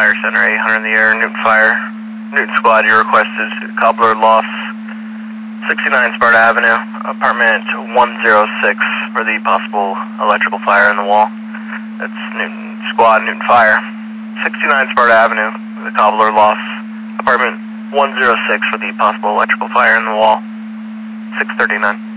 Fire Center, 800 in the air, Newton Fire. Newton Squad, your request is cobbler loss, 69 Sparta Avenue, apartment 106 for the possible electrical fire in the wall. That's Newton Squad, Newton Fire. 69 Sparta Avenue, the cobbler loss, apartment 106 for the possible electrical fire in the wall, 639.